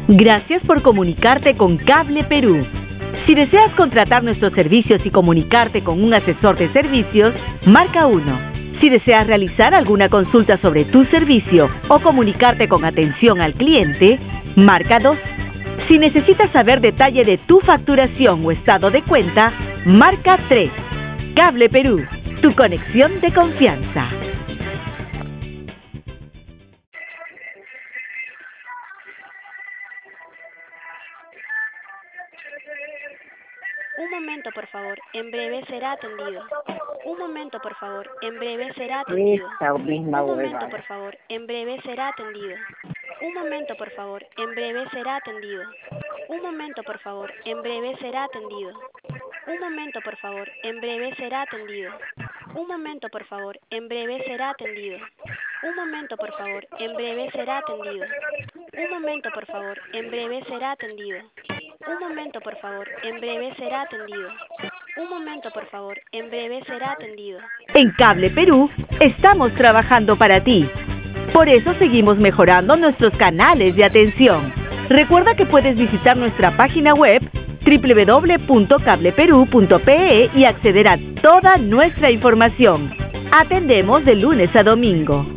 Gracias por comunicarte con Cable Perú. Si deseas contratar nuestros servicios y comunicarte con un asesor de servicios, marca 1. Si deseas realizar alguna consulta sobre tu servicio o comunicarte con atención al cliente, marca 2. Si necesitas saber detalle de tu facturación o estado de cuenta, marca 3. Cable Perú, tu conexión de confianza. Un momento, por favor. En breve será atendido. Un momento, por favor. En breve será atendido. Un momento, por favor. En breve será atendido. Un momento, por favor. En breve será atendido. Un momento, por favor. En breve será atendido. Un momento, por favor. En breve será atendido. Un momento, por favor. En breve será atendido. Un momento, por favor. En breve será atendido. Un momento, por favor. En breve será atendido. Un momento, por favor. En breve será atendido. Un momento, por favor. En breve será atendido. En Cable Perú estamos trabajando para ti. Por eso seguimos mejorando nuestros canales de atención. Recuerda que puedes visitar nuestra página web www.cableperu.pe y acceder a toda nuestra información. Atendemos de lunes a domingo.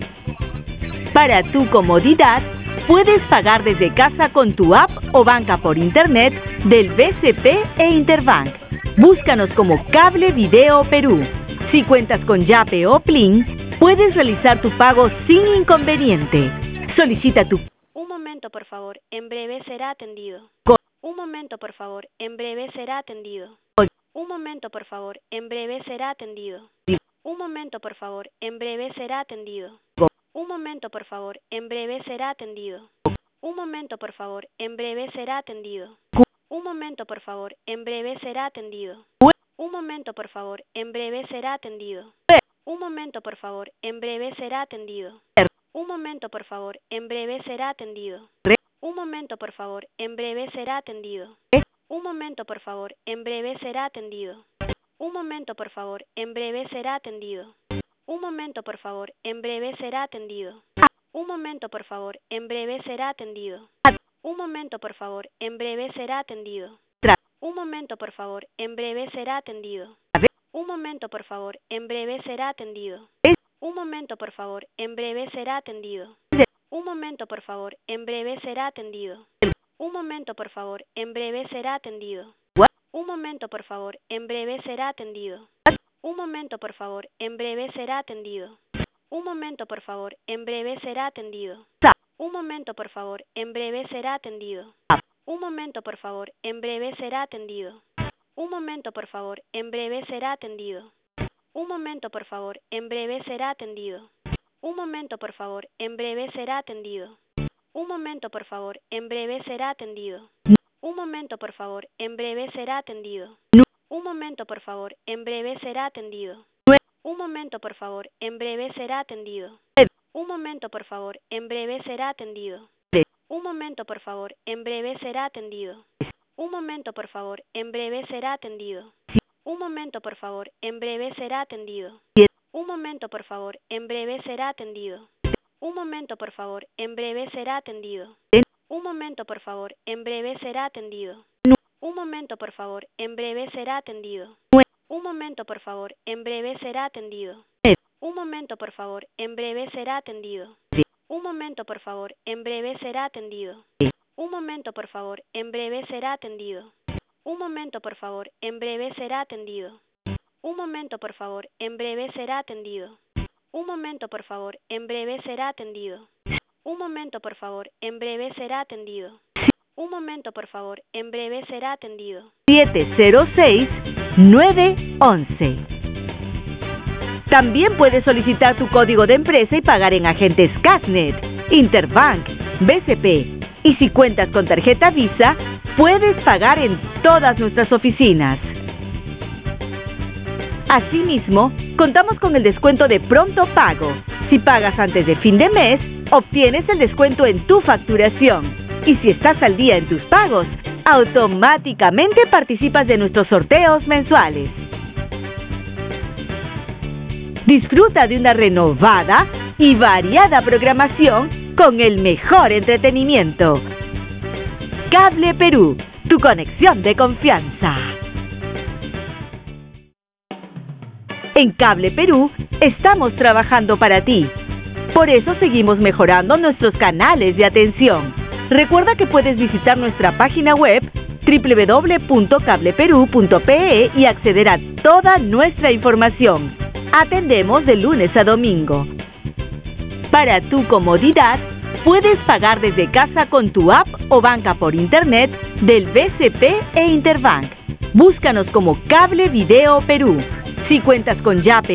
Para tu comodidad, puedes pagar desde casa con tu app o banca por internet del BCP e Interbank. Búscanos como Cable Video Perú. Si cuentas con Yape o Plin, puedes realizar tu pago sin inconveniente. Solicita tu... Un momento, por favor. En breve será atendido. Un momento, por favor. En breve será atendido. Un momento, por favor. En breve será atendido. Un momento, por favor. En breve será atendido. Un momento, por favor. En breve será atendido. Un momento, por favor. En breve será atendido. Un momento, por favor. En breve será atendido. Un momento, por favor. En breve será atendido. Un momento, por favor. En breve será atendido. Un momento, por favor. En breve será atendido. Un momento, por favor. En breve será atendido. Un momento, por favor. En breve será atendido. Un momento, por favor. En breve será atendido. Un momento, por favor. En breve será atendido. Un momento, por favor. En breve será atendido. Un momento, por favor. En breve será atendido. Un momento, por favor. En breve será atendido. Un momento, por favor. En breve será atendido. Un momento, por favor. En breve será atendido. Un momento, por favor. En breve será atendido. Un momento, por favor. En breve será atendido. Un momento, por favor. En breve será atendido. Un momento, por favor. En breve será atendido. Un momento, por favor. En breve será atendido. Un momento, por favor. En breve será atendido. Un momento, por favor. En breve será atendido. Un momento, por favor. En breve será atendido. Un momento, por favor. En breve será atendido. Un momento, por favor. En breve será atendido. Un momento, por favor. En breve será atendido. Un momento, por favor. En breve será atendido. Un momento, por favor. En breve será atendido. Un momento, por favor. En breve será atendido. Un momento, por favor. En breve será atendido. Un momento, por favor. En breve será atendido. Un momento, por favor. En breve será atendido. Un momento, por favor. En breve será atendido. Un momento, por favor. En breve será atendido. Un momento, por favor. En breve será atendido. Un momento, por favor. En breve será atendido. Un momento, por favor. En breve será atendido. Un momento, por favor. En breve será atendido. Un momento, por favor. En breve será atendido. Un momento, por favor. En breve será atendido. Un momento, por favor. En breve será atendido. Un momento, por favor. En breve será atendido. Un momento, por favor. En breve será atendido. Un momento, por favor. En breve será atendido. Un momento, por favor. En breve será atendido. Un momento, por favor. En breve será atendido. 706-911. También puedes solicitar tu código de empresa y pagar en agentes Casnet, Interbank, BCP. Y si cuentas con tarjeta Visa, puedes pagar en todas nuestras oficinas. Asimismo, contamos con el descuento de pronto pago. Si pagas antes de fin de mes, obtienes el descuento en tu facturación. Y si estás al día en tus pagos, automáticamente participas de nuestros sorteos mensuales. Disfruta de una renovada y variada programación con el mejor entretenimiento. Cable Perú, tu conexión de confianza. En Cable Perú estamos trabajando para ti. Por eso seguimos mejorando nuestros canales de atención. Recuerda que puedes visitar nuestra página web www.cableperu.pe y acceder a toda nuestra información. Atendemos de lunes a domingo. Para tu comodidad, puedes pagar desde casa con tu app o banca por internet del BCP e Interbank. Búscanos como Cable Video Perú. Si cuentas con Yape